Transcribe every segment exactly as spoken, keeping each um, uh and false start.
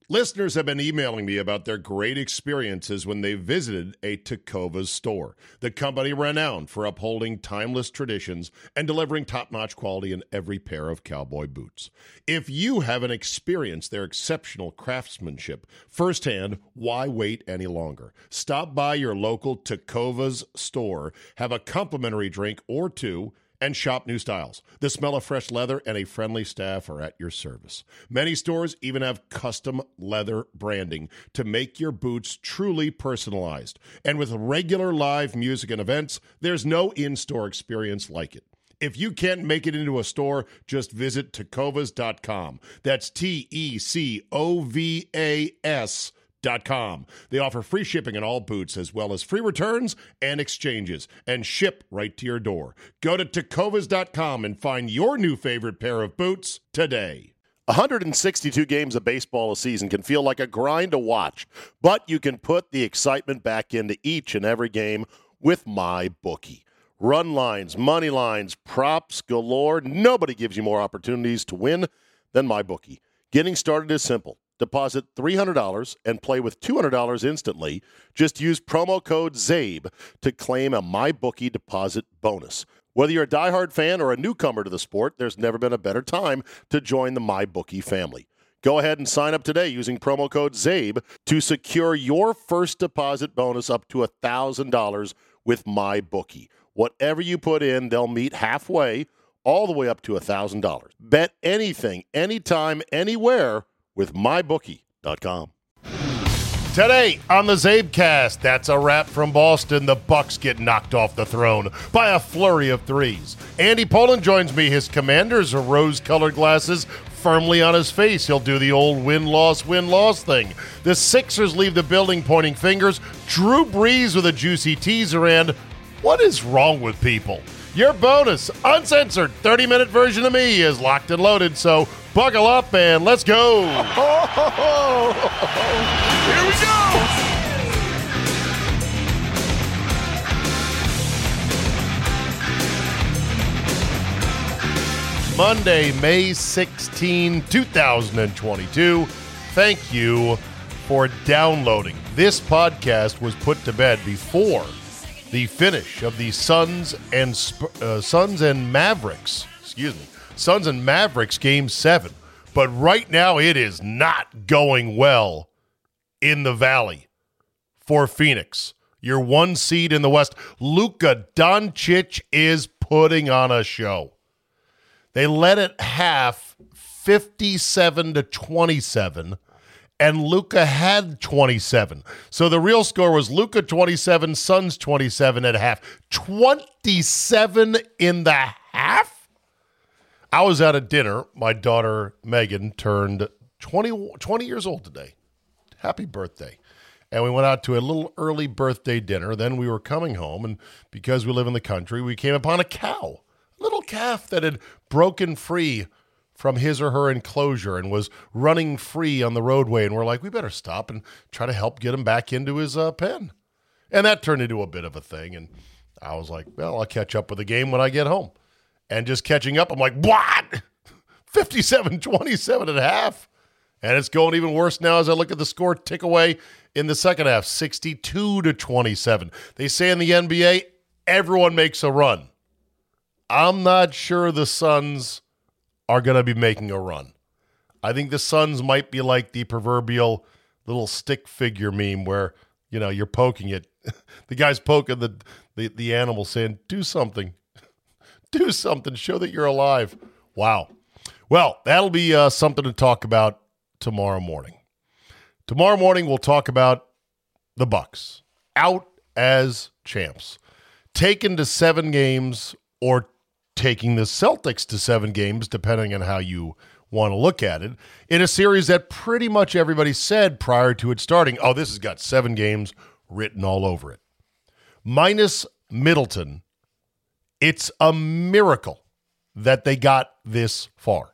Listeners have been emailing me about their great experiences when they visited a Tecovas store, the company renowned for upholding timeless traditions and delivering top-notch quality in every pair of cowboy boots. If you haven't experienced their exceptional craftsmanship firsthand, why wait any longer? Stop by your local Tecovas store, have a complimentary drink or two, and shop new styles. The smell of fresh leather and a friendly staff are at your service. Many stores even have custom leather branding to make your boots truly personalized. And with regular live music and events, there's no in-store experience like it. If you can't make it into a store, just visit tecovas dot com. That's T E C O V A S Dot com. They offer free shipping on all boots as well as free returns and exchanges and ship right to your door. Go to tecovas dot com and find your new favorite pair of boots today. one hundred sixty-two games of baseball a season can feel like a grind to watch, but you can put the excitement back into each and every game with MyBookie. Run lines, money lines, props galore. Nobody gives you more opportunities to win than MyBookie. Getting started is simple. Deposit three hundred dollars and play with two hundred dollars instantly. Just use promo code ZABE to claim a MyBookie deposit bonus. Whether you're a diehard fan or a newcomer to the sport, there's never been a better time to join the MyBookie family. Go ahead and sign up today using promo code ZABE to secure your first deposit bonus up to one thousand dollars with MyBookie. Whatever you put in, they'll meet halfway, all the way up to one thousand dollars. Bet anything, anytime, anywhere with my bookie dot com. Today on the Zabecast, that's a wrap from Boston. The Bucks get knocked off the throne by a flurry of threes. Andy Poland joins me. His Commanders are rose-colored glasses firmly on his face. He'll do the old win-loss, win-loss thing. The Sixers leave the building pointing fingers. Drew Brees with a juicy teaser, and what is wrong with people? Your bonus, uncensored, thirty-minute version of me is locked and loaded, so buckle up and let's go. Here we go. Monday, May sixteenth, twenty twenty-two. Thank you for downloading. This podcast was put to bed before the finish of the Suns and uh, Suns and Mavericks, excuse me, Suns and Mavericks Game seven. But right now it is not going well in the Valley for Phoenix. Your one seed in the West. Luka Doncic is putting on a show. They led at half fifty-seven to twenty-seven. And Luka had twenty-seven. So the real score was Luka twenty-seven, Suns twenty-seven at half. twenty-seven in the half? I was at a dinner. My daughter, Megan, turned twenty, twenty years old today. Happy birthday. And we went out to a little early birthday dinner. Then we were coming home, and because we live in the country, we came upon a cow, a little calf that had broken free from his or her enclosure and was running free on the roadway. And we're like, we better stop and try to help get him back into his uh, pen. And that turned into a bit of a thing. And I was like, well, I'll catch up with the game when I get home. And just catching up, I'm like, what? fifty-seven twenty-seven at half. And it's going even worse now as I look at the score tick away in the second half, sixty-two to twenty-seven. They say in the N B A, everyone makes a run. I'm not sure the Suns are going to be making a run. I think the Suns might be like the proverbial little stick figure meme where, you know, you're poking it. The guy's poking the, the, the animal saying, do something. Do something. Show that you're alive. Wow. Well, that'll be uh, something to talk about tomorrow morning. Tomorrow morning, we'll talk about the Bucks out as champs, taken to seven games or taking the Celtics to seven games, depending on how you want to look at it, in a series that pretty much everybody said prior to it starting, oh, this has got seven games written all over it. Minus Middleton, it's a miracle that they got this far.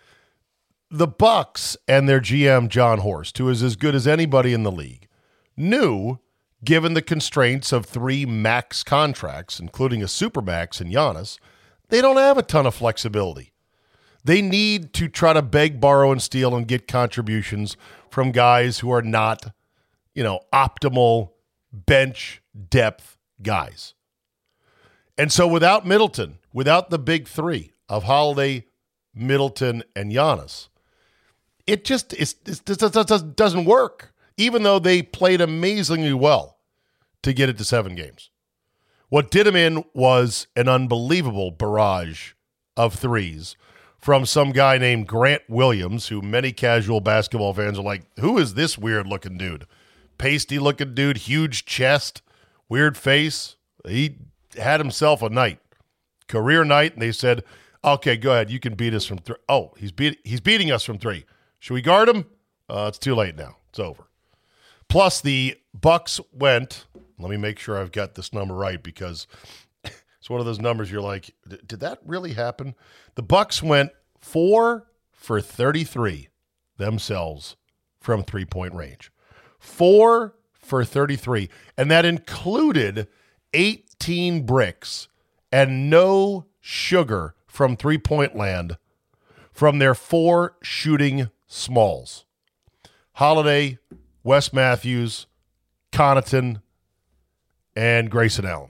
The Bucks and their G M, John Horst, who is as good as anybody in the league, knew, given the constraints of three max contracts, including a supermax in Giannis, they don't have a ton of flexibility. They need to try to beg, borrow, and steal and get contributions from guys who are not, you know, optimal bench depth guys. And so without Middleton, without the big three of Holiday, Middleton, and Giannis, it just it's, it just doesn't work, even though they played amazingly well to get it to seven games. What did him in was an unbelievable barrage of threes from some guy named Grant Williams, who many casual basketball fans are like, who is this weird-looking dude? Pasty-looking dude, huge chest, weird face. He had himself a night, career night, and they said, okay, go ahead, you can beat us from three. Oh, he's, beat, he's beating us from three. Should we guard him? Uh, it's too late now. It's over. Plus, the Bucks went, let me make sure I've got this number right, because it's one of those numbers you're like, did that really happen? The Bucks went four for thirty-three themselves from three-point range. Four for thirty-three. And that included eighteen bricks and no sugar from three-point land from their four shooting smalls. Holiday, Wes Matthews, Connaughton, and Grayson Allen.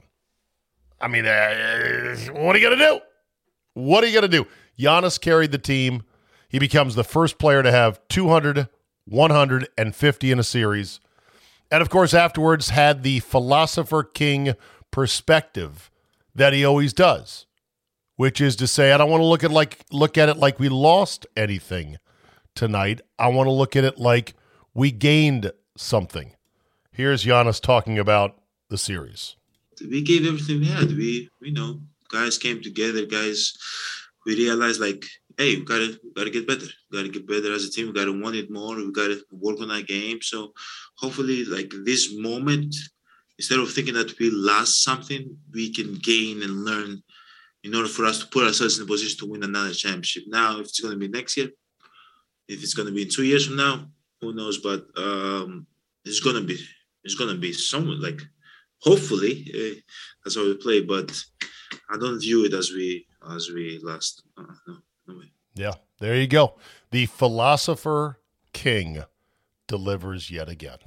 I mean, uh, what are you going to do? What are you going to do? Giannis carried the team. He becomes the first player to have two hundred, one hundred fifty in a series. And, of course, afterwards had the philosopher king perspective that he always does, which is to say, I don't want to look at like look at it like we lost anything tonight. I want to look at it like we gained something. Here's Giannis talking about the series. We gave everything we had. We, we know, guys came together. Guys, we realized like, hey, we gotta, we gotta get better. We gotta get better as a team. We gotta want it more. We gotta work on our game. So hopefully, like this moment, instead of thinking that we lost something, we can gain and learn in order for us to put ourselves in a position to win another championship. Now, if it's going to be next year, if it's going to be in two years from now, who knows? But um, it's going to be, it's going to be somewhat like, hopefully, uh, that's how we play. But I don't view it as we as we lost. Uh, no, no way. Yeah, there you go. The philosopher king delivers yet again.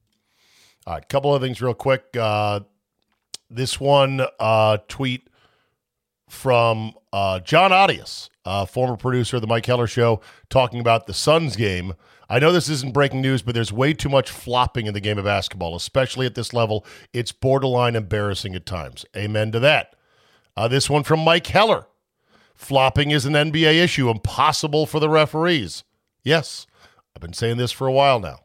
All right, couple of things real quick. Uh, this one uh, tweet from uh, John Audius, uh, former producer of the Mike Heller Show, talking about the Suns game. I know this isn't breaking news, but there's way too much flopping in the game of basketball, especially at this level. It's borderline embarrassing at times. Amen to that. Uh, this one from Mike Heller. Flopping is an N B A issue, impossible for the referees. Yes, I've been saying this for a while now.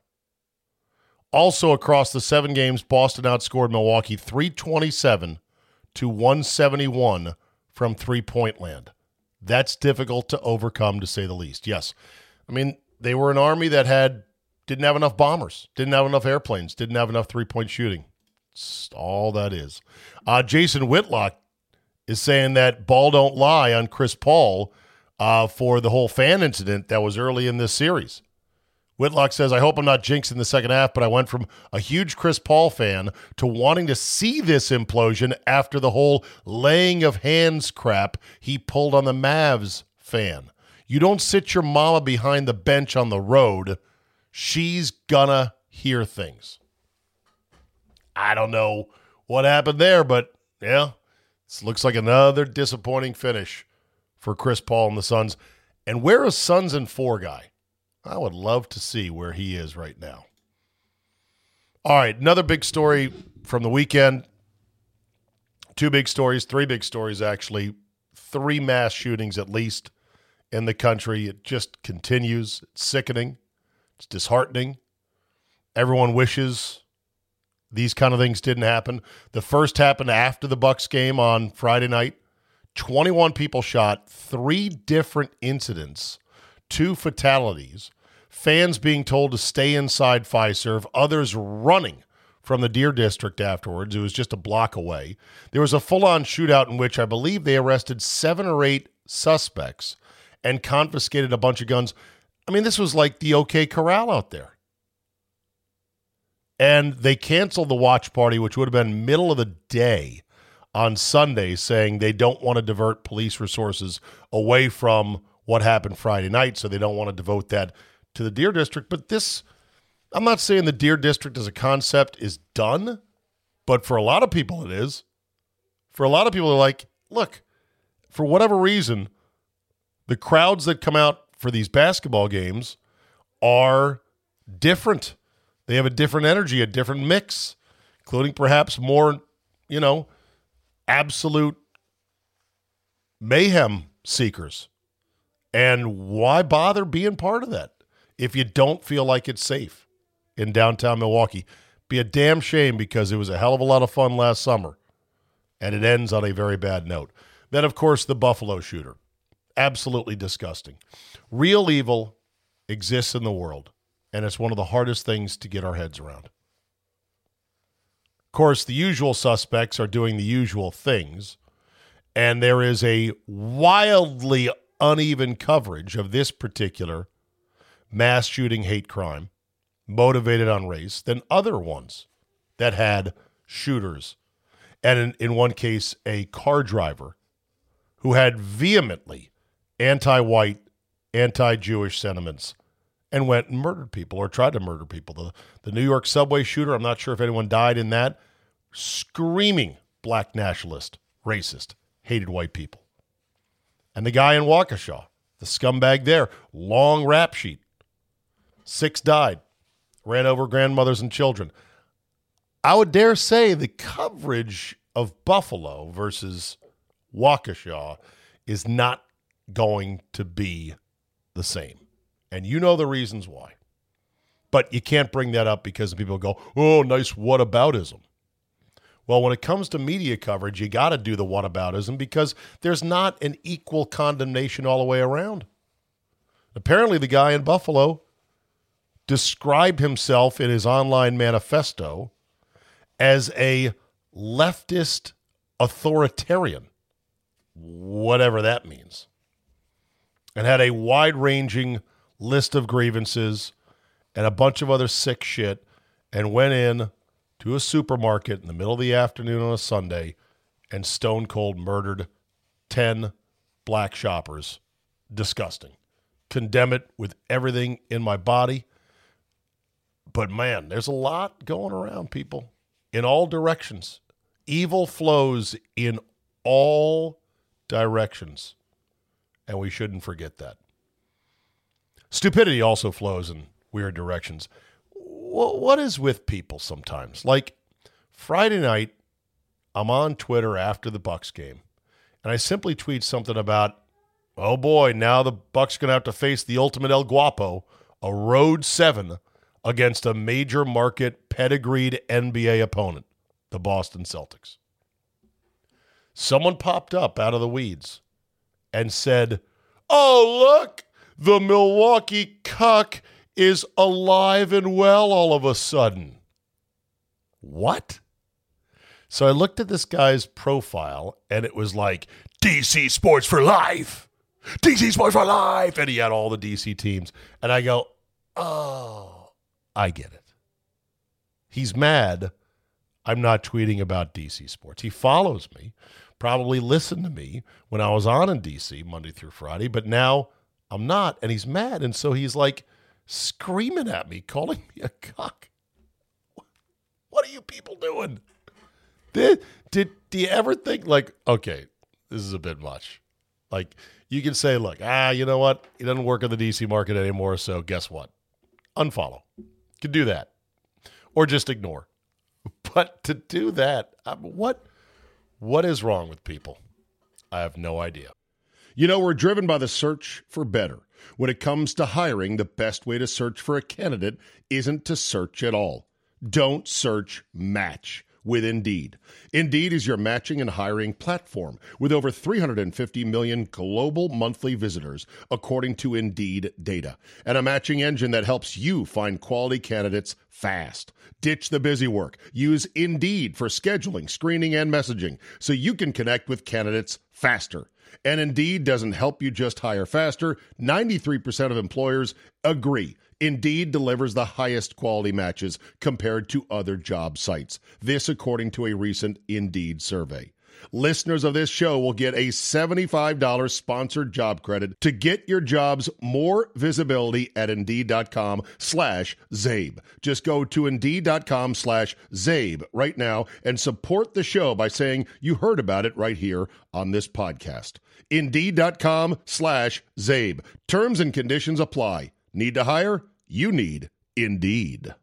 Also across the seven games, Boston outscored Milwaukee three twenty-seven to one seventy-one from three-point land. That's difficult to overcome, to say the least. Yes. I mean, they were an army that had didn't have enough bombers, didn't have enough airplanes, didn't have enough three-point shooting. It's all that is. Uh, Jason Whitlock is saying that ball don't lie on Chris Paul uh, for the whole fan incident that was early in this series. Whitlock says, I hope I'm not jinxing the second half, but I went from a huge Chris Paul fan to wanting to see this implosion after the whole laying of hands crap he pulled on the Mavs fan. You don't sit your mama behind the bench on the road. She's gonna hear things. I don't know what happened there, but yeah, this looks like another disappointing finish for Chris Paul and the Suns. And where is Suns and four guy? I would love to see where he is right now. All right, another big story from the weekend. Two big stories, three big stories, actually. Three mass shootings at least in the country. It just continues. It's sickening. It's disheartening. Everyone wishes these kind of things didn't happen. The first happened after the Bucks game on Friday night. twenty-one people shot, three different incidents, two fatalities, fans being told to stay inside Fiserv, others running from the Deer District afterwards. It was just a block away. There was a full-on shootout in which I believe they arrested seven or eight suspects and confiscated a bunch of guns. I mean, this was like the OK Corral out there. And they canceled the watch party, which would have been middle of the day on Sunday, saying they don't want to divert police resources away from what happened Friday night, so they don't want to devote that to the Deer District. But this, I'm not saying the Deer District as a concept is done, but for a lot of people it is. For a lot of people, they're like, look, for whatever reason, the crowds that come out for these basketball games are different. They have a different energy, a different mix, including perhaps more, you know, absolute mayhem seekers. And why bother being part of that if you don't feel like it's safe in downtown Milwaukee? Be a damn shame, because it was a hell of a lot of fun last summer, and it ends on a very bad note. Then, of course, the Buffalo shooter. Absolutely disgusting. Real evil exists in the world, and it's one of the hardest things to get our heads around. Of course, the usual suspects are doing the usual things, and there is a wildly uneven coverage of this particular mass shooting hate crime motivated on race than other ones that had shooters. And in, in one case, a car driver who had vehemently anti-white, anti-Jewish sentiments and went and murdered people or tried to murder people. The, the New York subway shooter, I'm not sure if anyone died in that, screaming black nationalist, racist, hated white people. And the guy in Waukesha, the scumbag there, long rap sheet. Six died, ran over grandmothers and children. I would dare say the coverage of Buffalo versus Waukesha is not going to be the same. And you know the reasons why. But you can't bring that up because people go, oh, nice whataboutism. Well, when it comes to media coverage, you got to do the whataboutism because there's not an equal condemnation all the way around. Apparently, the guy in Buffalo described himself in his online manifesto as a leftist authoritarian, whatever that means, and had a wide-ranging list of grievances and a bunch of other sick shit, and went in to a supermarket in the middle of the afternoon on a Sunday and stone cold murdered ten black shoppers. Disgusting. Condemn it with everything in my body. But man, there's a lot going around, people, in all directions. Evil flows in all directions, and we shouldn't forget that. Stupidity also flows in weird directions. What is with people sometimes? Like Friday night, I'm on Twitter after the Bucks game, and I simply tweet something about, oh boy, now the Bucks going to have to face the ultimate El Guapo, a road seven against a major market pedigreed N B A opponent, the Boston Celtics. Someone popped up out of the weeds and said, oh, look, the Milwaukee cuck is alive and well all of a sudden. What? So I looked at this guy's profile, and it was like, D C Sports for Life. D C Sports for Life. And he had all the D C teams. And I go, oh, I get it. He's mad I'm not tweeting about D C Sports. He follows me, probably listened to me when I was on in D C Monday through Friday, but now I'm not, and he's mad. And so he's like screaming at me, calling me a cock. What are you people doing? Did, did, do you ever think, like, okay, this is a bit much. Like, you can say, look, ah, you know what? He doesn't work in the D C market anymore, so guess what? Unfollow. You can do that. Or just ignore. But to do that, I mean, what, what is wrong with people? I have no idea. You know, we're driven by the search for better. When it comes to hiring, the best way to search for a candidate isn't to search at all. Don't search, match with Indeed. Indeed is your matching and hiring platform with over three hundred fifty million global monthly visitors, according to Indeed data, and a matching engine that helps you find quality candidates fast. Ditch the busy work. Use Indeed for scheduling, screening, and messaging so you can connect with candidates faster. And Indeed doesn't help you just hire faster. ninety-three percent of employers agree. Indeed delivers the highest quality matches compared to other job sites. This according to a recent Indeed survey. listeners of this show will get a seventy-five dollars sponsored job credit to get your jobs more visibility at Indeed.com slash Zabe. Just go to Indeed.com slash Zabe right now and support the show by saying you heard about it right here on this podcast. Indeed.com slash Zabe. Terms and conditions apply. Need to hire? You need Indeed.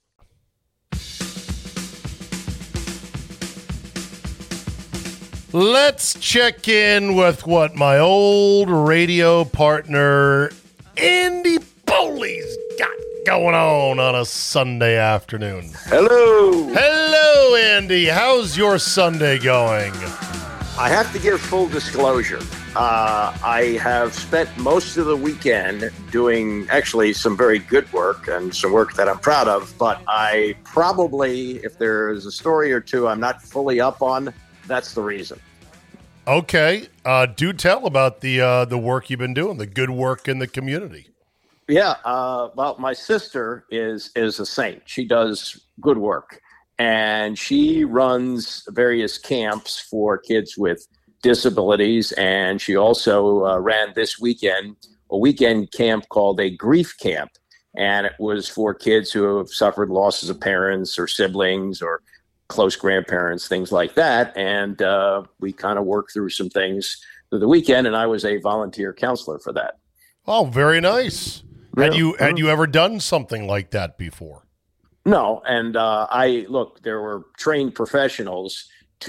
Let's check in with what my old radio partner, Andy Foley's got going on on a Sunday afternoon. Hello. Hello, Andy. How's your Sunday going? I have to give full disclosure. Uh, I have spent most of the weekend doing actually some very good work and some work that I'm proud of, but I probably, if there's a story or two I'm not fully up on, that's the reason. Okay. Uh, do tell about the uh, the work you've been doing, the good work in the community. Yeah. Uh, well, my sister is is a saint. She does good work, and she runs various camps for kids with disabilities, and she also uh, ran this weekend a weekend camp called a grief camp, and it was for kids who have suffered losses of parents or siblings or close grandparents, things like that. And uh, we kind of worked through some things through the weekend, and I was a volunteer counselor for that. Oh, very nice. Yeah. Had you had you ever done something like that before? No. And uh, I, look, there were trained professionals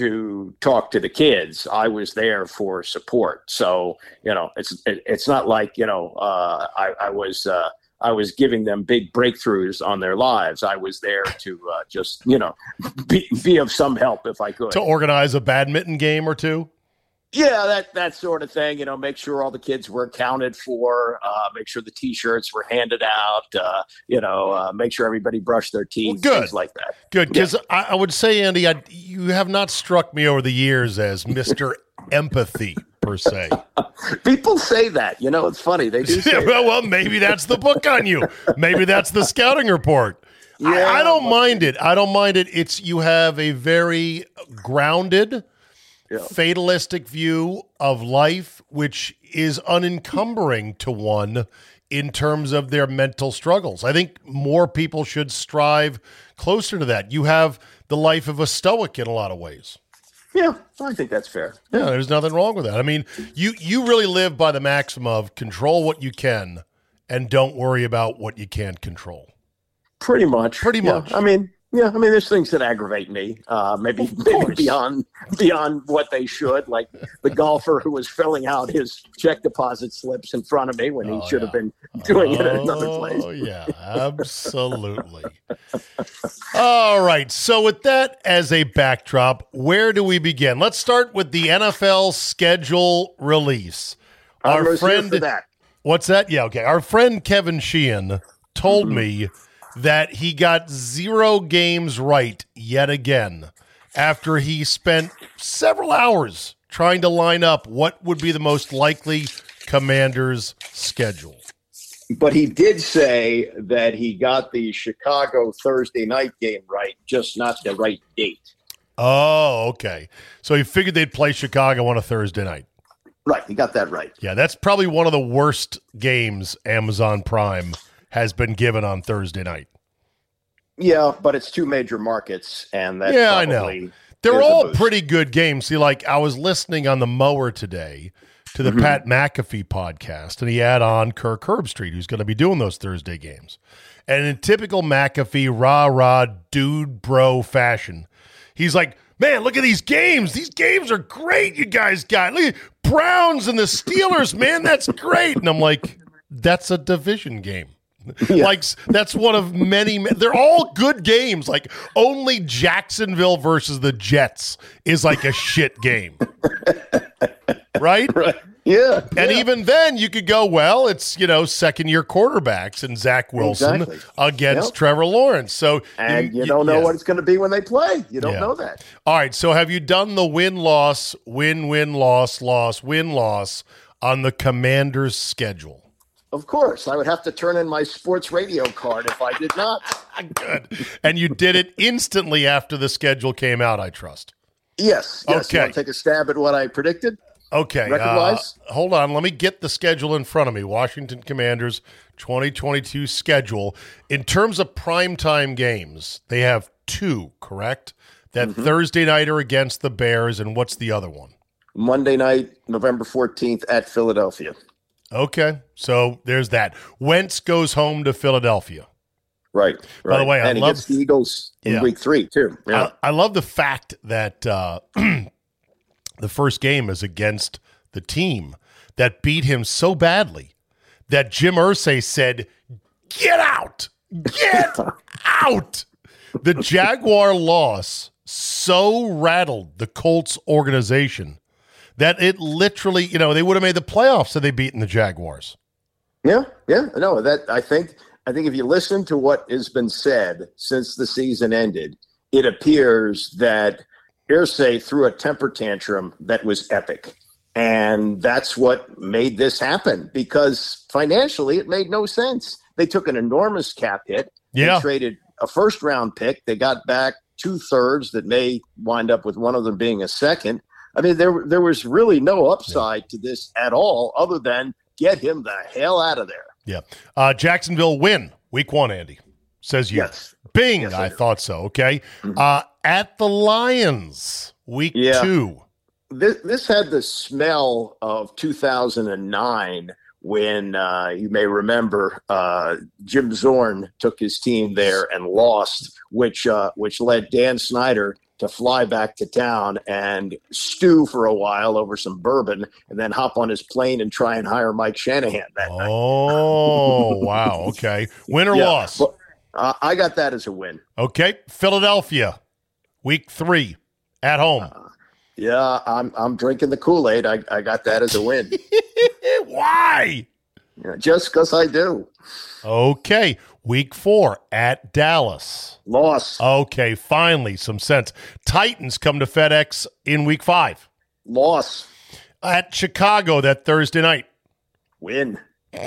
to talk to the kids. I was there for support. So, you know, it's it, it's not like, you know, uh, I, I was uh, I was giving them big breakthroughs on their lives. I was there to uh, just, you know, be, be of some help if I could. To organize a badminton game or two? Yeah, that that sort of thing. You know, make sure all the kids were accounted for, uh, make sure the T-shirts were handed out, uh, you know, uh, make sure everybody brushed their teeth, well, good. Things like that. Good, because yeah. I, I would say, Andy, I, you have not struck me over the years as Mister Empathy, per se. People say that. You know, it's funny. They do say well, that. well, maybe that's the book on you. Maybe that's the scouting report. Yeah, I, I don't but- mind it. I don't mind it. It's you have a very grounded, Yeah. fatalistic view of life, which is unencumbering to one in terms of their mental struggles. I think more people should strive closer to that. You have the life of a stoic in a lot of ways. Yeah, I think that's fair. Yeah, there's nothing wrong with that. I mean, you, you really live by the maxim of control what you can and don't worry about what you can't control. Pretty much. Pretty Yeah. much. I mean, yeah, I mean, there's things that aggravate me, uh, maybe, maybe beyond beyond what they should, like the golfer who was filling out his check deposit slips in front of me when he Oh, should yeah. have been doing it at another place. Oh, yeah, absolutely. All right, so with that as a backdrop, where do we begin? Let's start with the N F L schedule release. I Our was here friend, for that. what's that? Yeah, okay. Our friend Kevin Sheehan told Mm-hmm. me that he got zero games right yet again after he spent several hours trying to line up what would be the most likely Commanders' schedule. But he did say that he got the Chicago Thursday night game right, just not the right date. Oh, okay. So he figured they'd play Chicago on a Thursday night. Right, he got that right. Yeah, that's probably one of the worst games Amazon Prime has been given on Thursday night. Yeah, but it's two major markets, and that Yeah, I probably know. They're is a all boost. pretty good games. See, like I was listening on the mower today to the Mm-hmm. Pat McAfee podcast, and he had on Kirk Herbstreit, who's going to be doing those Thursday games. And in typical McAfee rah-rah dude bro fashion, he's like, man, look at these games. These games are great you guys got. Look at Browns and the Steelers, man. That's great. And I'm like, that's a division game. Yeah. Like, that's one of many. They're all good games. Like, only Jacksonville versus the Jets is like a shit game. Right? Right. Yeah. And yeah. even then, you could go, well, it's, you know, second-year quarterbacks and Zach Wilson Exactly. against Yep. Trevor Lawrence. So And you, don't know yeah. what it's going to be when they play. You don't Yeah. know that. All right, so have you done the win-loss, win-win-loss, loss, win-loss on the Commanders' schedule? Of course. I would have to turn in my sports radio card if I did not. Good. And you did it instantly after the schedule came out, I trust. Yes. Yes. Okay. You want to take a stab at what I predicted? Okay. Uh, Record-wise? hold on. Let me get the schedule in front of me. Washington Commanders twenty twenty-two schedule. In terms of primetime games, they have two, correct? That Mm-hmm. Thursday nighter against the Bears, and what's the other one? Monday night, November fourteenth at Philadelphia. Okay. So there's that. Wentz goes home to Philadelphia. Right. By the right. way, I and he love- gets the Eagles in Yeah. week three, too. Yeah. I, I love the fact that uh, the first game is against the team that beat him so badly that Jim Irsay said, "Get out! Get out!" The Jaguar loss so rattled the Colts organization that it literally, you know, they would have made the playoffs had they beaten the Jaguars. Yeah, yeah, no, that I think I think if you listen to what has been said since the season ended, it appears that Irsay threw a temper tantrum that was epic. And that's what made this happen because financially it made no sense. They took an enormous cap hit. Yeah. They traded a first round pick. They got back two thirds that may wind up with one of them being a second. I mean, there there was really no upside yeah. to this at all other than get him the hell out of there. Yeah. Uh, Jacksonville win week one, Andy, says you. Yes. Bing, yes, I, I thought so. Okay. Mm-hmm. Uh, at the Lions, week yeah. two. This, this had the smell of two thousand nine when uh, you may remember uh, Jim Zorn took his team there and lost, which uh, which led Dan Snyder to fly back to town and stew for a while over some bourbon and then hop on his plane and try and hire Mike Shanahan that oh, night. Oh, wow. Okay. Win or yeah, loss? But, uh, I got that as a win. Okay. Philadelphia, week three, at home. Uh, yeah, I'm I'm drinking the Kool-Aid. I, I got that as a win. Why? Yeah, just because I do. Okay. Week four, at Dallas. Loss. Okay, finally, some sense. Titans come to FedEx in week five. Loss. At Chicago that Thursday night. Win.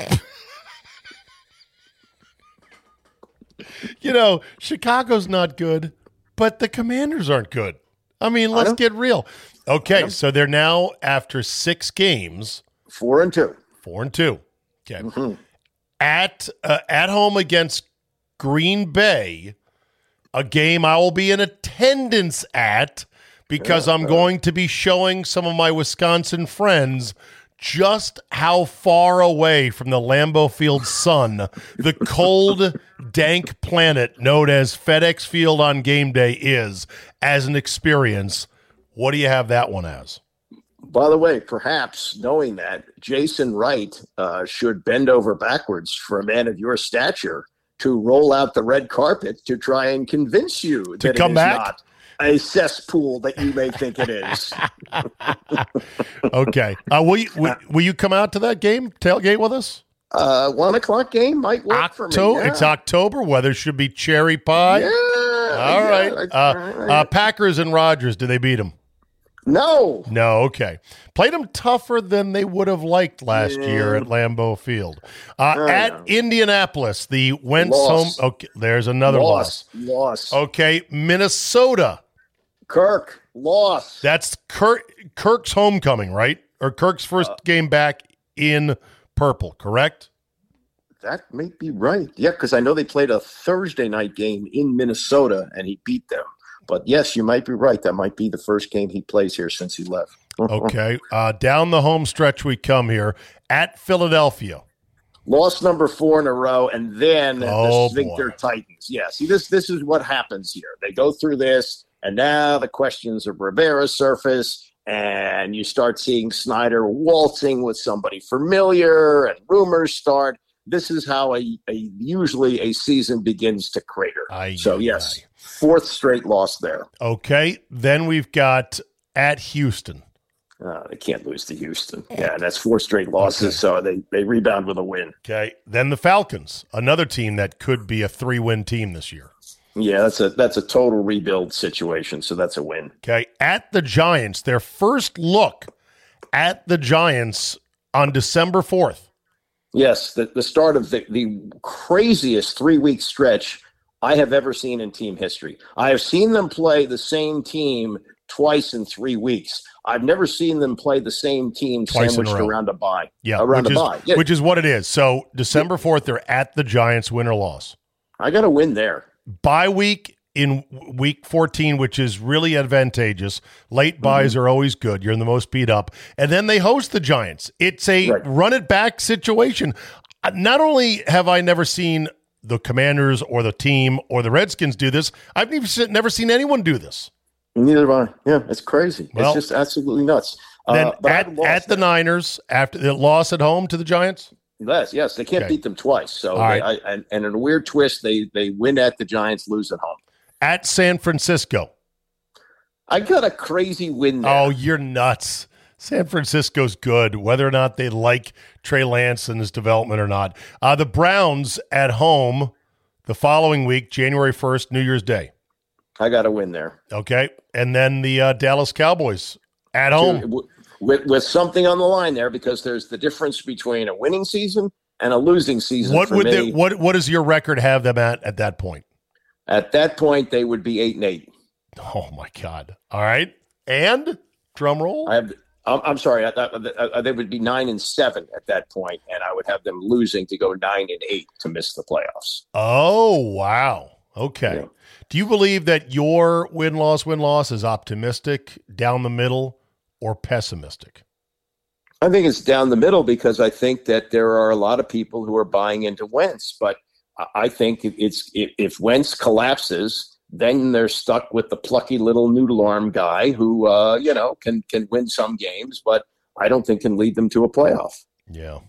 You know, Chicago's not good, but the Commanders aren't good. I mean, let's get real. Okay, so they're now, after six games. Four and two. Four and two. Okay. Mm-hmm. At uh, at home against Green Bay, a game I will be in attendance at because yeah, I'm uh, going to be showing some of my Wisconsin friends just how far away from the Lambeau Field sun, the cold, dank planet known as FedEx Field on game day is as an experience. What do you have that one as? By the way, perhaps knowing that, Jason Wright uh, should bend over backwards for a man of your stature to roll out the red carpet to try and convince you to that come it is back? not a cesspool that you may think it is. Okay. Uh, will, you, will, will you come out to that game, tailgate with us? Uh, one o'clock game might work Octo- for me. Yeah. It's October. Weather should be cherry pie. Yeah. All yeah, right. like, Uh, all right. uh, Packers and Rodgers, did they beat them? No. No, okay. Played them tougher than they would have liked last Yeah. year at Lambeau Field. Uh, I at know. Indianapolis, the Wentz Loss. home. Okay, there's another loss. Loss. Loss. Okay, Minnesota. Kirk. Loss. That's Kirk, Kirk's homecoming, right? Or Kirk's first Uh, game back in purple, correct? That may be right. Yeah, because I know they played a Thursday night game in Minnesota and he beat them. But yes, you might be right. That might be the first game he plays here since he left. Okay. Uh, down the home stretch we come here at Philadelphia. Lost number four in a row, and then Oh, the Sphincter boy. Titans. Yeah, see, this this is what happens here. They go through this, and now the questions of Rivera surface, and you start seeing Snyder waltzing with somebody familiar, and rumors start. This is how a, a usually a season begins to crater. Aye, so aye, yes, aye. fourth straight loss there. Okay. Then we've got at Houston. Uh, they can't lose to Houston. Yeah, and that's four straight losses, Okay. so they, they rebound with a win. Okay. Then the Falcons, another team that could be a three-win team this year. Yeah, that's a that's a total rebuild situation, so that's a win. Okay. At the Giants, their first look at the Giants on December fourth. Yes, the, the start of the, the craziest three-week stretch I have ever seen in team history. I have seen them play the same team twice in three weeks. I've never seen them play the same team Twice sandwiched around a bye. Yeah, around which a is, bye. Yeah. which is what it is. So December fourth, they're at the Giants, win or loss. I got to win there. Bye week in week fourteen, which is really advantageous. Late buys mm-hmm. are always good. You're in the most beat up. And then they host the Giants. It's a right. run it back situation. Not only have I never seen the Commanders or the team or the Redskins do this, I've never seen anyone do this. Neither have I. Yeah, it's crazy. Well, it's just absolutely nuts. Then uh, but at, at the Niners, after the loss at home to the Giants? Yes, yes. They can't okay. beat them twice. So, they, right. I, and, and in a weird twist, they they win at the Giants, lose at home. At San Francisco. I got a crazy win there. Oh, you're nuts. San Francisco's good, whether or not they like Trey Lance and his development or not. Uh, the Browns at home the following week, January first, New Year's Day. I got to win there. Okay. And then the uh, Dallas Cowboys at home. With, with something on the line there, because there's the difference between a winning season and a losing season. What for would me. the, what what does your record have them at at that point? At that point, they would be eight and eight. Oh my God! All right, and drum roll. I have. I'm, I'm sorry. I, I, I, they would be nine and seven at that point, and I would have them losing to go nine and eight to miss the playoffs. Oh wow! Okay. Yeah. Do you believe that your win loss win loss is optimistic, down the middle, or pessimistic? I think it's down the middle because I think that there are a lot of people who are buying into Wentz, but I think it's if Wentz collapses, then they're stuck with the plucky little noodle arm guy who, uh, you know, can can win some games, but I don't think can lead them to a playoff. Yeah,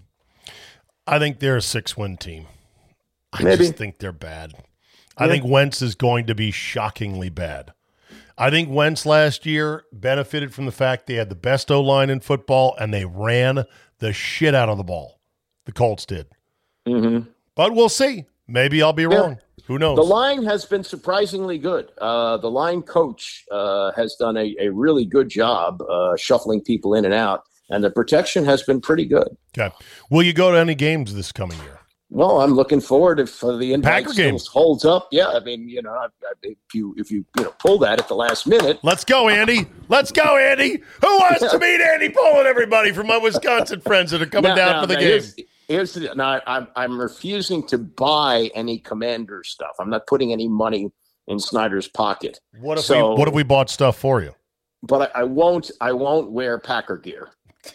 I think they're a six-win team. I Maybe. just think they're bad. I yeah. think Wentz is going to be shockingly bad. I think Wentz last year benefited from the fact they had the best O-line in football and they ran the shit out of the ball. The Colts did. Mm-hmm. But we'll see. Maybe I'll be yeah. wrong. Who knows? The line has been surprisingly good. Uh, the line coach uh, has done a, a really good job uh, shuffling people in and out, and the protection has been pretty good. Okay. Will you go to any games this coming year? Well, I'm looking forward if uh, the invite Packer still games. holds up. Yeah, I mean, you know, I, I, if you if you you know pull that at the last minute. Let's go, Andy. Let's go, Andy. Who wants to meet Andy Pollin? Everybody from my Wisconsin friends that are coming now, down now, for the now, game. Here's, here's the now. I'm I'm refusing to buy any Commander stuff. I'm not putting any money in Snyder's pocket. What if so, we What if we bought stuff for you? But I, I won't. I won't wear Packer gear.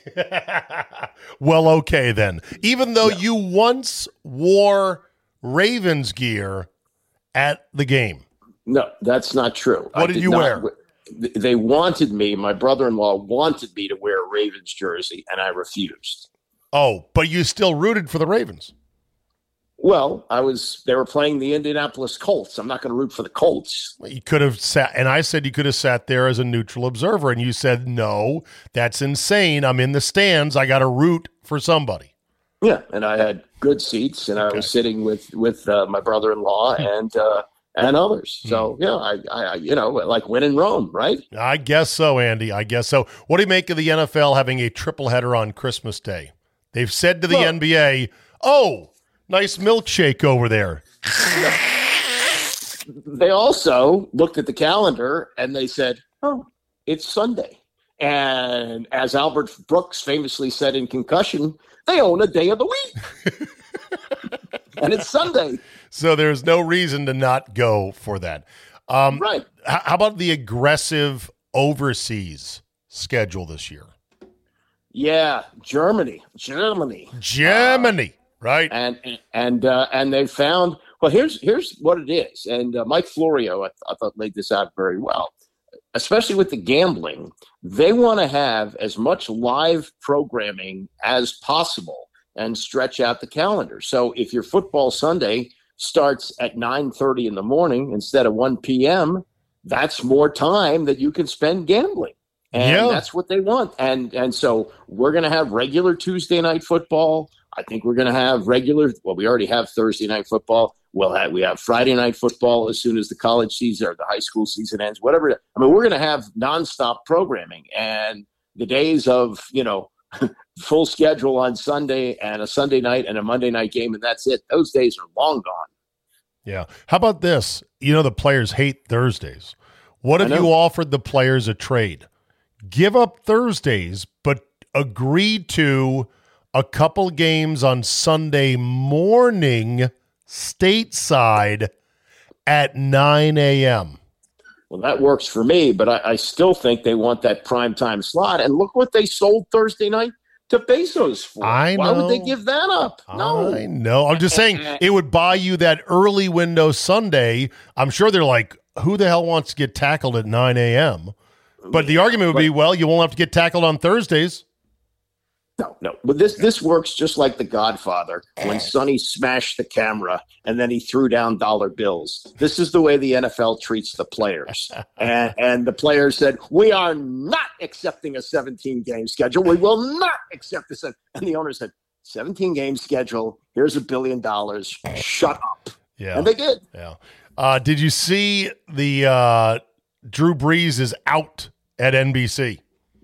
Well, okay then. Even though no. you once wore Ravens gear at the game. No, that's not true. What I did, did you not, wear? They wanted me, my brother-in-law wanted me to wear a Ravens jersey, and I refused. Oh, but you still rooted for the Ravens. Well, I was. They were playing the Indianapolis Colts. I'm not going to root for the Colts. You could have sat, and I said you could have sat there as a neutral observer, and you said, no, that's insane. I'm in the stands. I got to root for somebody. Yeah, and I had good seats, and okay. I was sitting with with uh, my brother-in-law and uh, and others. So yeah, I, I you know like win in Rome, right? I guess so, Andy. I guess so. What do you make of the N F L having a triple header on Christmas Day? They've said to the well, N B A, "Oh, nice milkshake over there." They also looked at the calendar and they said, "Oh, it's Sunday." And as Albert Brooks famously said in Concussion, they own a day of the week. And it's Sunday. So there's no reason to not go for that. Um, right. How about the aggressive overseas schedule this year? Yeah, Germany, Germany, Germany, uh, right? And and uh, and they found. Well, here's here's what it is. And uh, Mike Florio, I, th- I thought, laid this out very well. Especially with the gambling, they want to have as much live programming as possible and stretch out the calendar. So if your football Sunday starts at nine thirty in the morning instead of one p.m., that's more time that you can spend gambling. And yeah. that's what they want. And and so we're going to have regular Tuesday night football. I think we're going to have regular, well, we already have Thursday night football. We'll have, we have Friday night football as soon as the college season or the high school season ends, whatever. I mean, we're going to have nonstop programming. And the days of, you know, full schedule on Sunday and a Sunday night and a Monday night game, and that's it. Those days are long gone. Yeah. How about this? You know, the players hate Thursdays. What if you offered the players a trade? Give up Thursdays, but agree to a couple games on Sunday morning stateside at nine a.m. Well, that works for me, but I, I still think they want that primetime slot. And look what they sold Thursday night to Bezos for. I know. Why would they give that up? No. I know. I'm just saying it would buy you that early window Sunday. I'm sure they're like, who the hell wants to get tackled at nine a.m.? But the argument would be, well, you won't have to get tackled on Thursdays. No, no. But this this works just like The Godfather when Sonny smashed the camera and then he threw down dollar bills. This is the way the N F L treats the players. And and the players said, we are not accepting a seventeen-game schedule. We will not accept this. And the owner said, seventeen-game schedule. Here's a billion dollars. Shut up. Yeah. And they did. Yeah. Uh, did you see the uh, Drew Brees is out at N B C?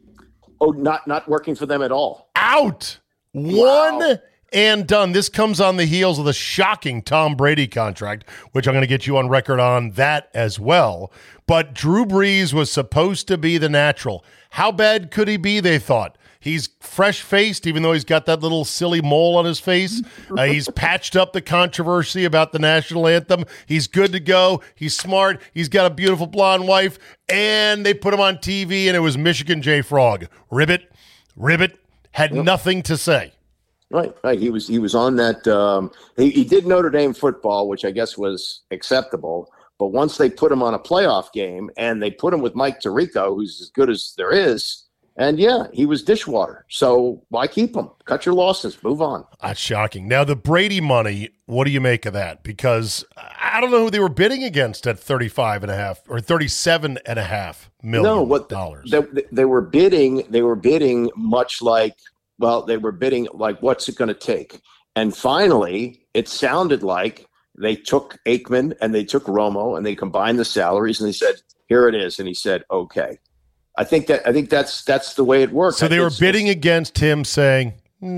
Oh, not not working for them at all. Out. Wow. One and done. This comes on the heels of the shocking Tom Brady contract, which I'm going to get you on record on that as well. But Drew Brees was supposed to be the natural. How bad could he be, they thought? He's fresh-faced, even though he's got that little silly mole on his face. Uh, he's patched up the controversy about the national anthem. He's good to go. He's smart. He's got a beautiful blonde wife. And they put him on T V, and it was Michigan J. Frog. Ribbit, ribbit, had yep. nothing to say. Right, right. He was he was on that. Um, he, he did Notre Dame football, which I guess was acceptable. But once they put him on a playoff game, and they put him with Mike Tirico, who's as good as there is, and yeah, he was dishwater. So why keep him? Cut your losses. Move on. That's shocking. Now, the Brady money, what do you make of that? Because I don't know who they were bidding against at thirty-five and a half or thirty-seven and a half million no, what dollars. They, they were bidding. They were bidding much like, well, they were bidding like, what's it going to take? And finally, it sounded like they took Aikman and they took Romo and they combined the salaries and they said, here it is. And he said, okay. I think that I think that's that's the way it works. So they were bidding against him, saying,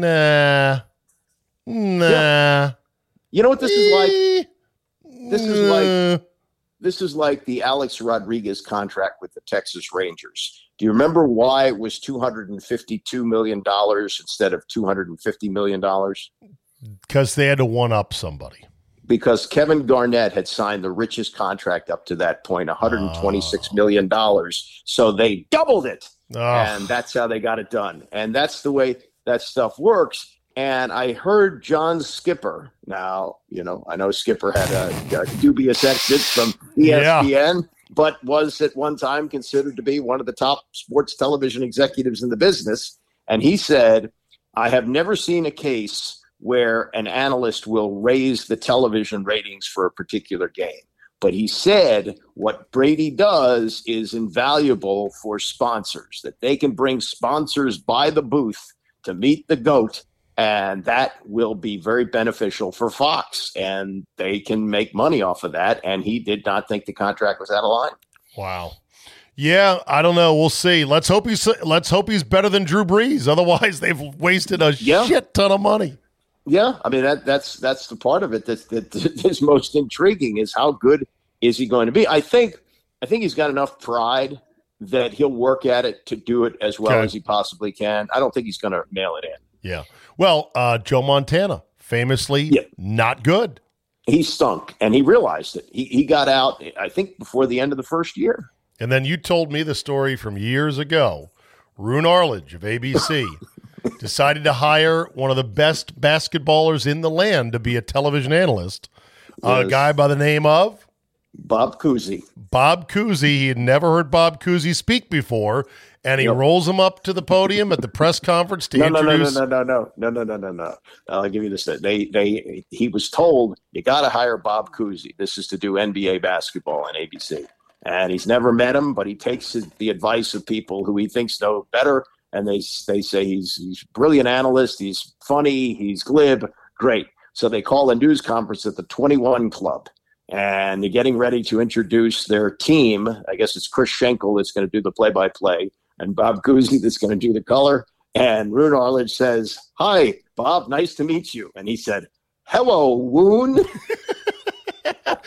"Nah, nah." Yeah. You know what this is like? This is like this is like the Alex Rodriguez contract with the Texas Rangers. Do you remember why it was two hundred and fifty-two million dollars instead of two hundred and fifty million dollars? Because they had to one up somebody. Because Kevin Garnett had signed the richest contract up to that point, one hundred twenty-six million dollars. So they doubled it. Oh. And that's how they got it done. And that's the way that stuff works. And I heard John Skipper. Now, you know, I know Skipper had a, a dubious exit from E S P N, yeah. but was at one time considered to be one of the top sports television executives in the business. And he said, I have never seen a case where an analyst will raise the television ratings for a particular game. But he said what Brady does is invaluable for sponsors, that they can bring sponsors by the booth to meet the GOAT, and that will be very beneficial for Fox, and they can make money off of that. And he did not think the contract was out of line. Wow. Yeah, I don't know. We'll see. Let's hope he's let's hope he's better than Drew Brees. Otherwise, they've wasted a yeah. shit ton of money. Yeah, I mean that that's that's the part of it that that is most intriguing is how good is he going to be? I think I think he's got enough pride that he'll work at it to do it as well okay. as he possibly can. I don't think he's going to mail it in. Yeah. Well, uh, Joe Montana, famously yeah. not good. He stunk, and he realized it. He he got out, I think, before the end of the first year. And then you told me the story from years ago. Roone Arledge of A B C decided to hire one of the best basketballers in the land to be a television analyst, yes. a guy by the name of? Bob Cousy. Bob Cousy. He had never heard Bob Cousy speak before, and he yep. rolls him up to the podium at the press conference to no, introduce. No, no, no, no, no, no, no, no, no. I'll give you this. They, they, he was told, you got to hire Bob Cousy. This is to do N B A basketball on A B C. And he's never met him, but he takes his, the advice of people who he thinks know better. And they they say he's he's a brilliant analyst, he's funny, he's glib, great. So they call a news conference at the twenty-one Club, and they're getting ready to introduce their team. I guess it's Chris Schenkel that's going to do the play-by-play, and Bob Cousy that's going to do the color. And Roone Arledge says, "Hi, Bob, nice to meet you." And he said, "Hello, Woon."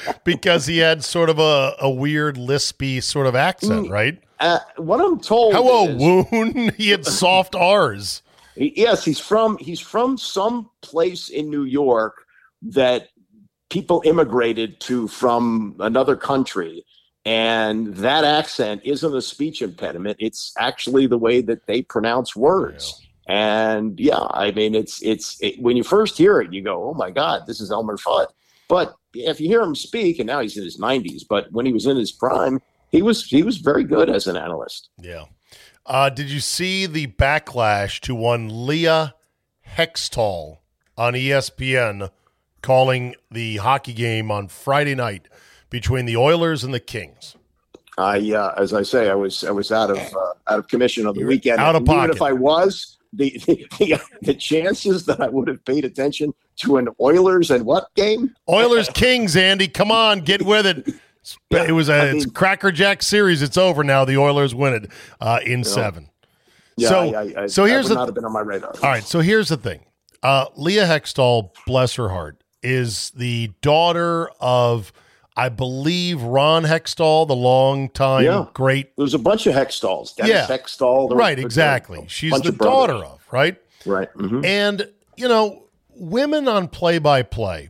because he had sort of a, a weird lispy sort of accent, right? Uh, what I'm told Hello, is, Woon. He had soft R's. he- yes, he's from he's from some place in New York that people immigrated to from another country, and that accent isn't a speech impediment. It's actually the way that they pronounce words. And yeah, I mean, it's it's it, when you first hear it, you go, "Oh my God, this is Elmer Fudd." But if you hear him speak, and now he's in his nineties, but when he was in his prime, he was he was very good as an analyst. Yeah. Uh, did you see the backlash to one Leah Hextall on E S P N calling the hockey game on Friday night between the Oilers and the Kings? I, uh, as I say, I was I was out of uh, out of commission on the You're weekend. out of And even pocket. if I was, the, the the chances that I would have paid attention to an Oilers and what game? Oilers Kings, Andy, come on, get with it. It was a I it's mean- Cracker Jack series. It's over now. The Oilers win it uh, in seven. Yeah, so, I, I, I, so here's that would the not have been on my radar. all right. So here's the thing. Uh, Leah Hextall, bless her heart, is the daughter of, I believe, Ron Hextall, the longtime Yeah. great. There's a bunch of Hextalls. Dennis Yeah. Hextall. there Right, was- exactly. a She's bunch the of brothers. daughter of, right? Right. mhm. And, you know, women on play by play,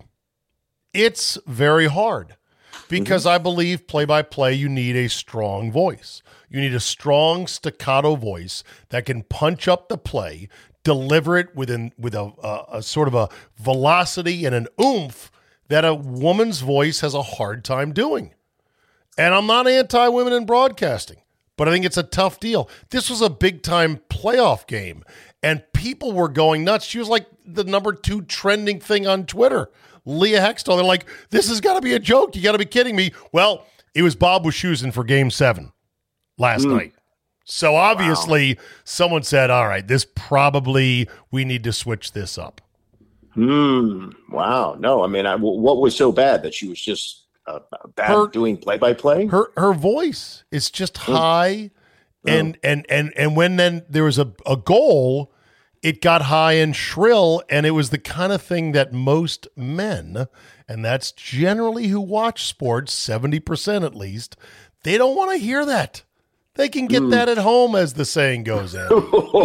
it's very hard because I believe play by play, you need a strong voice. You need a strong staccato voice that can punch up the play, deliver it within with a, a, a sort of a velocity and an oomph that a woman's voice has a hard time doing. And I'm not anti-women in broadcasting, but I think it's a tough deal. This was a big-time playoff game, and people were going nuts. She was like the number two trending thing on Twitter. Leah Hextall, they're like, this has got to be a joke. You got to be kidding me. Well, it was Bob Wischusen for game seven last Mm. night. So obviously someone said, all right, this probably, we need to switch this up. Hmm. Wow. No, I mean, I, what was so bad that she was just uh, bad Her- doing play by play? Her her voice is just high, Oh. and and and and when then there was a, a goal, it got high and shrill, and it was the kind of thing that most men, and that's generally who watch sports, seventy percent at least, they don't want to hear that. They can get that at home, as the saying goes, Andy,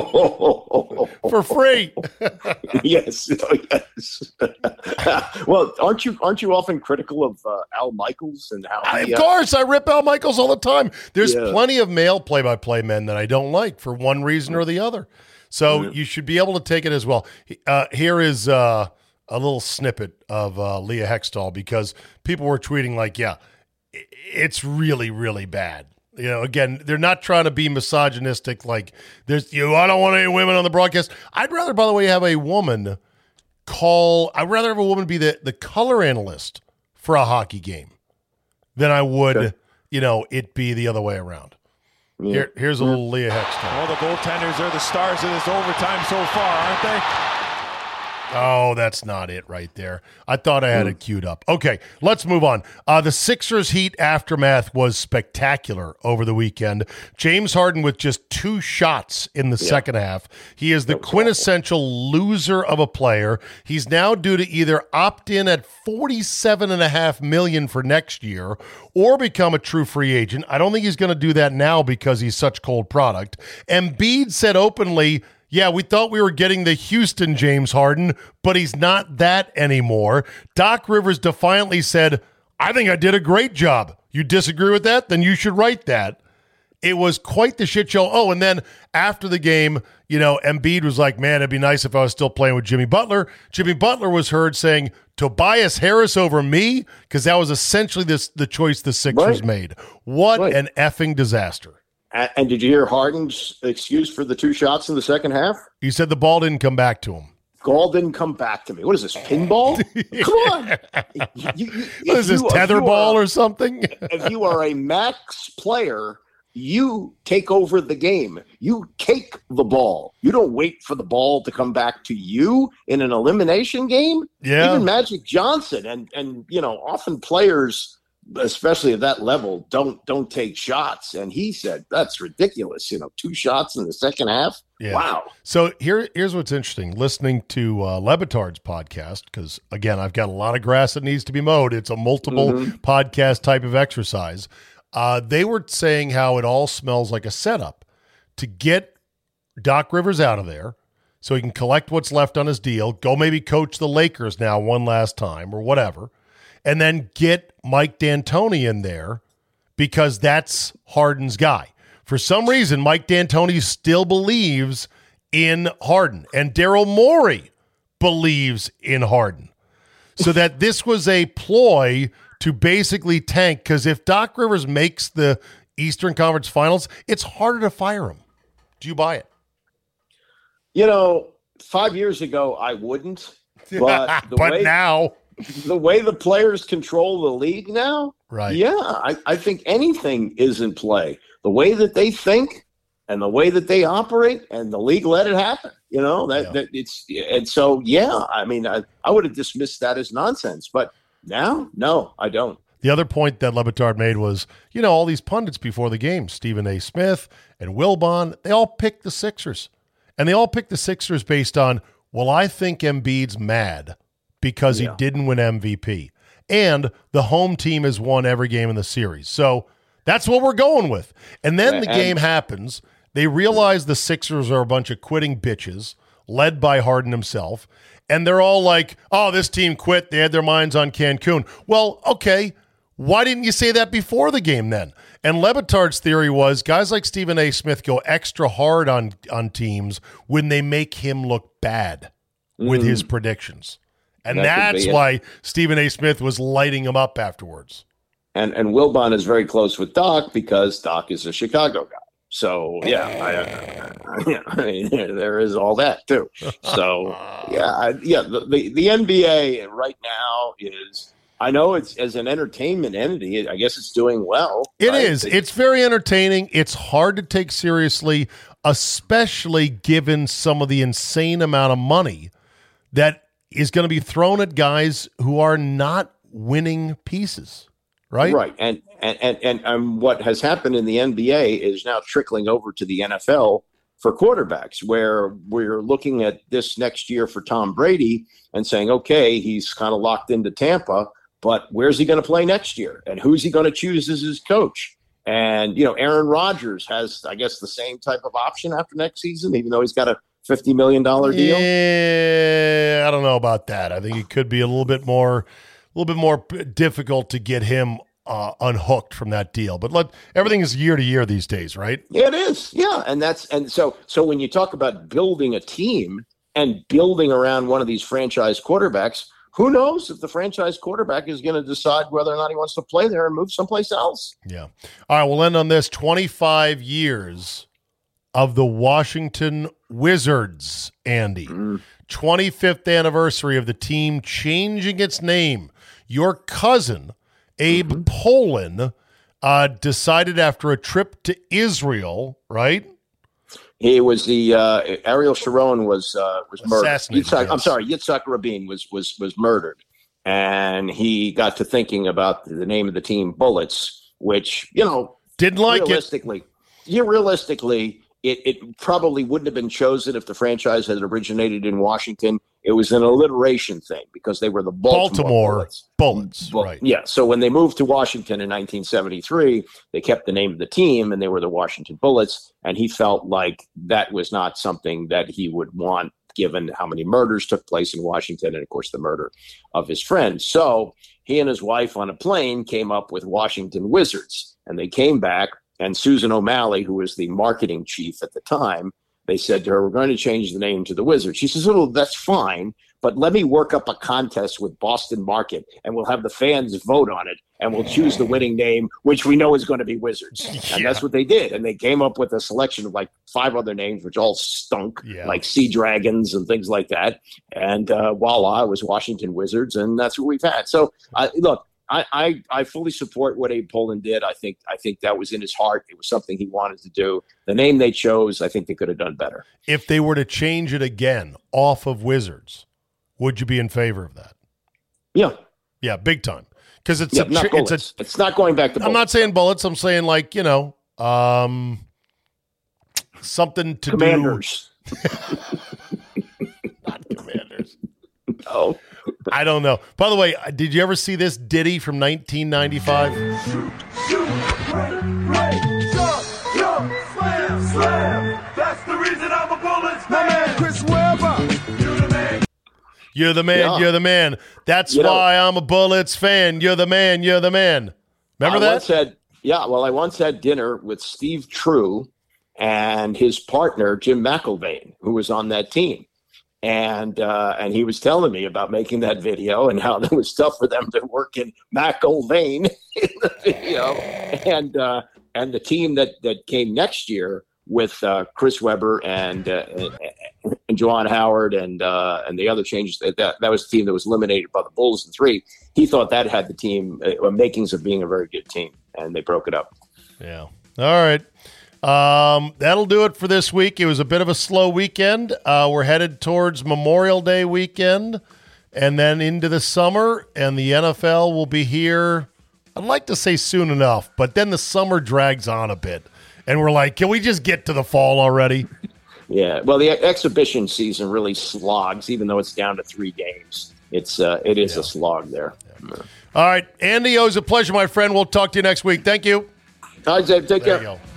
for free. yes, oh, yes. Well, aren't you aren't you often critical of uh, Al Michaels and how? I, he, of uh, course, I rip Al Michaels all the time. There's Yeah. plenty of male play-by-play men that I don't like for one reason or the other. So Yeah. you should be able to take it as well. Uh, here is uh, a little snippet of uh, Leah Hextall, because people were tweeting like, yeah, i- it's really, really bad. You know, again, they're not trying to be misogynistic. Like, there's, you, I don't want any women on the broadcast. I'd rather, by the way, have a woman call, I'd rather have a woman be the, the color analyst for a hockey game than I would, Okay. you know, it be the other way around. yeah. Here, here's a little Leah Hextall. Well, the goaltenders are the stars of this overtime so far, aren't they? Oh, that's not it right there. I thought I had it queued up. Okay, let's move on. Uh, the Sixers Heat aftermath was spectacular over the weekend. James Harden with just two shots in the second half. He is the quintessential loser of a player. He's now due to either opt in at forty-seven and a half million for next year or become a true free agent. I don't think he's going to do that now because he's such cold product. Embiid said openly, yeah, we thought we were getting the Houston James Harden, but he's not that anymore. Doc Rivers defiantly said, I think I did a great job. You disagree with that? Then you should write that. It was quite the shit show. Oh, and then after the game, you know, Embiid was like, man, it'd be nice if I was still playing with Jimmy Butler. Jimmy Butler was heard saying, Tobias Harris over me, because that was essentially this the choice the Sixers Right. made. What Right. an effing disaster. A- And did you hear Harden's excuse for the two shots in the second half? He said the ball didn't come back to him. Gall didn't come back to me. What is this, pinball? Come on. You- you- What is if this, you- if tether you ball are- or something? If you are a max player, you take over the game. You take the ball. You don't wait for the ball to come back to you in an elimination game. Yeah. Even Magic Johnson and and you know, often players especially at that level, don't don't take shots. And he said, that's ridiculous. You know, two shots in the second half. Yeah. Wow. So here, here's what's interesting. Listening to uh, Le Batard's podcast, because, again, I've got a lot of grass that needs to be mowed. It's a multiple Mm-hmm. podcast type of exercise. Uh, they were saying how it all smells like a setup to get Doc Rivers out of there so he can collect what's left on his deal, go maybe coach the Lakers now one last time or whatever, and then get Mike D'Antoni in there because that's Harden's guy. For some reason, Mike D'Antoni still believes in Harden, and Daryl Morey believes in Harden. So that this was a ploy to basically tank, because if Doc Rivers makes the Eastern Conference Finals, it's harder to fire him. Do you buy it? You know, five years ago, I wouldn't. But, the but way, now, the way the players control the league now, right? Yeah, I, I think anything is in play. The way that they think and the way that they operate, and the league let it happen. You know, that, Yeah. that it's and so yeah. I mean, I, I would have dismissed that as nonsense, but now, no, I don't. The other point that Le Batard made was, you know, all these pundits before the game, Stephen A. Smith and Wilbon, they all picked the Sixers. And they all picked the Sixers based on, well, I think Embiid's mad because Yeah. he didn't win M V P. And the home team has won every game in the series. So that's what we're going with. And then Yeah, the and- game happens. They realize the Sixers are a bunch of quitting bitches, led by Harden himself. And they're all like, oh, this team quit. They had their minds on Cancun. Well, okay. Why didn't you say that before the game then? And Le Batard's theory was guys like Stephen A. Smith go extra hard on, on teams when they make him look bad with his predictions. And That could that's be it. why Stephen A. Smith was lighting him up afterwards. And and Wilbon is very close with Doc because Doc is a Chicago guy. So yeah, I, uh, yeah, I mean, there is all that too. So yeah, I, yeah, the, the the N B A right now is. I know it's as an entertainment entity. I guess it's doing well. It right? is. It's very entertaining. It's hard to take seriously, especially given some of the insane amount of money that is going to be thrown at guys who are not winning pieces, right? Right. And and, and and um, what has happened in the N B A is now trickling over to the N F L for quarterbacks, where we're looking at this next year for Tom Brady and saying, okay, he's kind of locked into Tampa, but where's he going to play next year? And who's he going to choose as his coach? And, you know, Aaron Rodgers has, I guess, the same type of option after next season, even though he's got a fifty million dollars deal. Yeah, I don't know about that. I think it could be a little bit more, a little bit more p- difficult to get him uh, unhooked from that deal. But let everything is year to year these days, right? It is. Yeah. And that's, and so, so when you talk about building a team and building around one of these franchise quarterbacks, who knows if the franchise quarterback is going to decide whether or not he wants to play there and move someplace else. Yeah. All right, we'll end on this. twenty-five years of the Washington Wizards, Andy. Mm. twenty-fifth anniversary of the team changing its name. Your cousin, Abe Mm-hmm. Pollin, uh, decided after a trip to Israel, right? He was the uh, Ariel Sharon was uh, was murdered. Assassinated, Yitzhak, I'm yes. sorry, Yitzhak Rabin was was was murdered, and he got to thinking about the name of the team, Bullets, which you know Didn't like it. realistically, yeah, realistically, it it probably wouldn't have been chosen if the franchise had originated in Washington. It was an alliteration thing because they were the Baltimore, Baltimore Bullets. Bullets, Well, right. Yeah. So when they moved to Washington in nineteen seventy-three, they kept the name of the team and they were the Washington Bullets. And he felt like that was not something that he would want, given how many murders took place in Washington and, of course, the murder of his friend. So he and his wife on a plane came up with Washington Wizards. And they came back, and Susan O'Malley, who was the marketing chief at the time, they said to her, we're going to change the name to the Wizards. She says, oh, that's fine, but let me work up a contest with Boston Market, and we'll have the fans vote on it, and we'll choose the winning name, which we know is going to be Wizards. Yeah. And that's what they did. And they came up with a selection of like five other names, which all stunk, Yeah. like Sea Dragons and things like that. And uh, voila, it was Washington Wizards, and that's what we've had. So, uh, look, I, I, I fully support what Abe Pollin did. I think I think that was in his heart. It was something he wanted to do. The name they chose, I think they could have done better. If they were to change it again off of Wizards, would you be in favor of that? Yeah. Yeah, big time. Because it's, yeah, a, not it's bullets. a. It's not going back to bullets. I'm not saying bullets. I'm saying like you know, um, something to Commanders. do. Not Commanders. Oh, I don't know. By the way, did you ever see this ditty from nineteen ninety-five? Shoot, shoot, break, break, jump, jump, slam, slam. That's the reason I'm a Bullets fan. My man, Chris Webber. You the man. You're the man. Yeah. You're the man. That's You know- why I'm a Bullets fan. You're the man. You're the man. Remember I that? Once had, yeah, well, I once had dinner with Steve True and his partner, Jim McIlvaine, who was on that team. And uh, and he was telling me about making that video and how it was tough for them to work in McIlvaine in the video. And uh, and the team that, that came next year with uh, Chris Webber and uh, and Juwan Howard and uh, and the other changes, that, that that was the team that was eliminated by the Bulls in three. He thought that had the team uh, makings of being a very good team, and they broke it up. Yeah. All right. Um, that'll do it for this week. It was a bit of a slow weekend. Uh, we're headed towards Memorial Day weekend and then into the summer, and the N F L will be here, I'd like to say soon enough, but then the summer drags on a bit. And we're like, can we just get to the fall already? Yeah, well, the exhibition season really slogs, even though it's down to three games. It's uh, it is Yeah. a slog there. Yeah. All right, Andy, it was a pleasure, my friend. We'll talk to you next week. Thank you. All right, Dave, take There care. you go.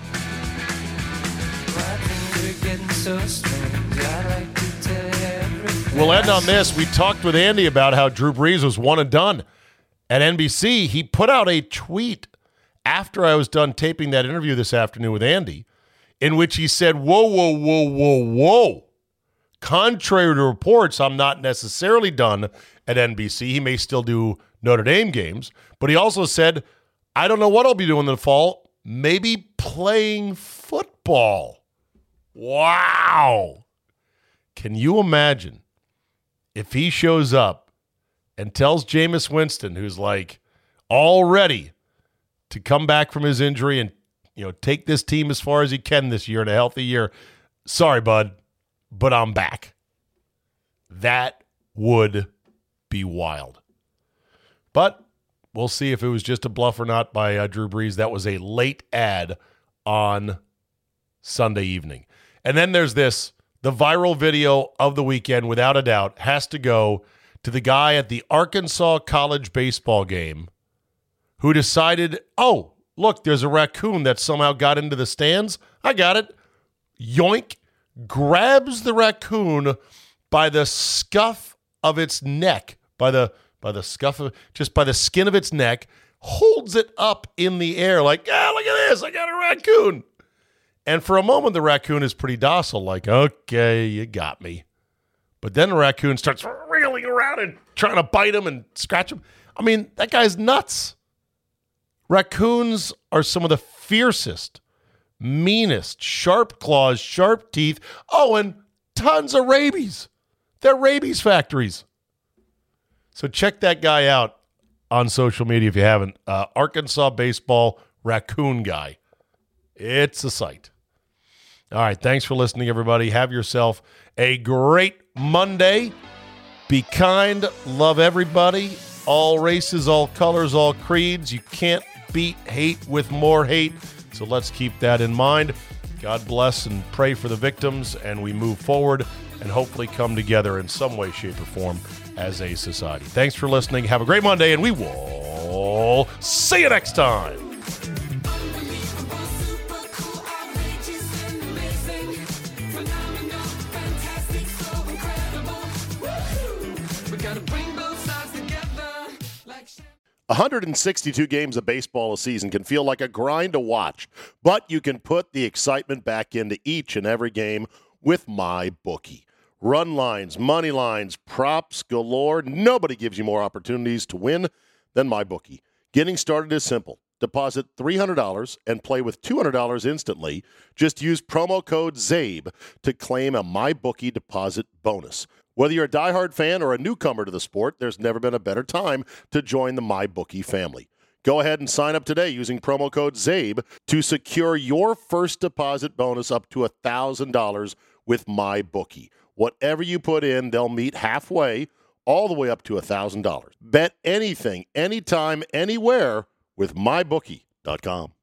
We'll end on this. We talked with Andy about how Drew Brees was one and done at N B C. He put out a tweet after I was done taping that interview this afternoon with Andy, in which he said, whoa, whoa, whoa, whoa, whoa. Contrary to reports, I'm not necessarily done at N B C. He may still do Notre Dame games, but he also said, I don't know what I'll be doing in the fall. Maybe playing football. Wow. Can you imagine if he shows up and tells Jameis Winston, who's like all ready to come back from his injury and, you know, take this team as far as he can this year in a healthy year, sorry, bud, but I'm back. That would be wild. But we'll see if it was just a bluff or not by uh, Drew Brees. That was a late ad on Sunday evening. And then there's this, the viral video of the weekend, without a doubt, has to go to the guy at the Arkansas college baseball game who decided, oh, look, there's a raccoon that somehow got into the stands. I got it. Yoink. Grabs the raccoon by the scuff of its neck, by the by the scuff of, just by the skin of its neck, holds it up in the air like, ah, look at this, I got a raccoon. And for a moment, the raccoon is pretty docile, like, okay, you got me. But then the raccoon starts wriggling around and trying to bite him and scratch him. I mean, that guy's nuts. Raccoons are some of the fiercest, meanest, sharp claws, sharp teeth. Oh, and tons of rabies. They're rabies factories. So check that guy out on social media if you haven't. Uh, Arkansas baseball raccoon guy. It's a sight. All right, thanks for listening, everybody. Have yourself a great Monday. Be kind. Love everybody. All races, all colors, all creeds. You can't beat hate with more hate. So let's keep that in mind. God bless and pray for the victims, and we move forward and hopefully come together in some way, shape, or form as a society. Thanks for listening. Have a great Monday, and we will see you next time. one hundred sixty-two games of baseball a season can feel like a grind to watch, but you can put the excitement back into each and every game with MyBookie. Run lines, money lines, props galore. Nobody gives you more opportunities to win than MyBookie. Getting started is simple. Deposit three hundred dollars and play with two hundred dollars instantly. Just use promo code ZABE to claim a MyBookie deposit bonus. Whether you're a diehard fan or a newcomer to the sport, there's never been a better time to join the MyBookie family. Go ahead and sign up today using promo code ZABE to secure your first deposit bonus up to one thousand dollars with MyBookie. Whatever you put in, they'll meet halfway all the way up to one thousand dollars. Bet anything, anytime, anywhere with my bookie dot com.